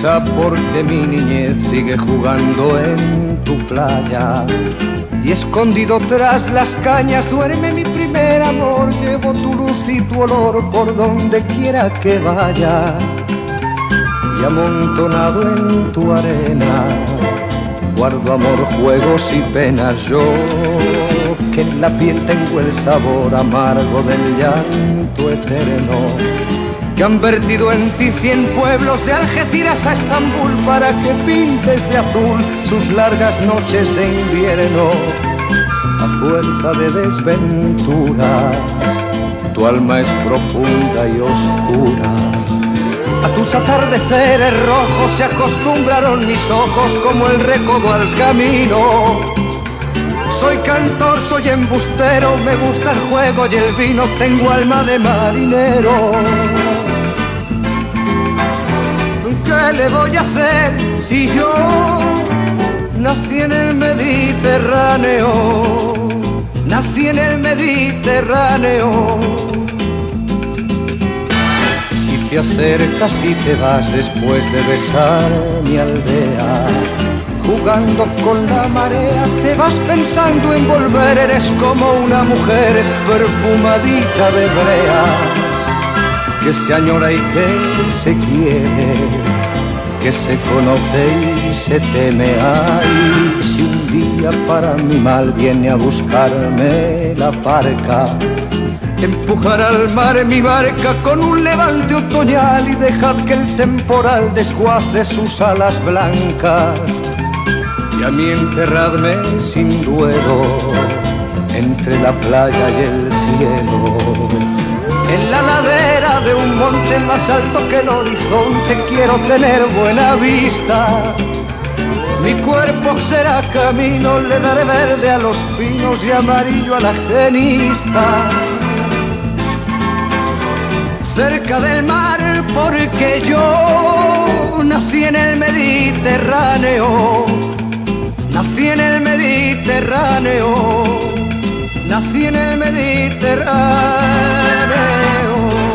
prisa porque mi niñez sigue jugando en tu playa. Y escondido tras las cañas duerme mi primer amor. Llevo tu luz y tu olor por donde quiera que vaya. Y amontonado en tu arena guardo amor, juegos y penas. Yo que en la piel tengo el sabor amargo del llanto eterno, que han vertido en ti 100 pueblos de Algeciras a Estambul para que pintes de azul sus largas noches de invierno. A fuerza de desventuras tu alma es profunda y oscura. A tus atardeceres rojos se acostumbraron mis ojos como el recodo al camino. Soy cantor, soy embustero, me gusta el juego y el vino, tengo alma de marinero. ¿Qué le voy a hacer si yo nací en el Mediterráneo? Nací en el Mediterráneo. Y te acercas y te vas después de besar mi aldea. Jugando con la marea te vas pensando en volver. Eres como una mujer perfumadita de brea, que se añora y que se quiere, que se conoce y se teme. Ay, si un día para mi mal viene a buscarme la barca, empujar al mar mi barca con un levante otoñal y dejad que el temporal desguace sus alas blancas. Y a mí enterradme sin duelo entre la playa y el cielo, en la ladera de un monte más alto que el horizonte. Quiero tener buena vista, mi cuerpo será camino, le daré verde a los pinos y amarillo a la genista. Cerca del mar porque yo nací en el Mediterráneo. Nací en el Mediterráneo, nací en el Mediterráneo.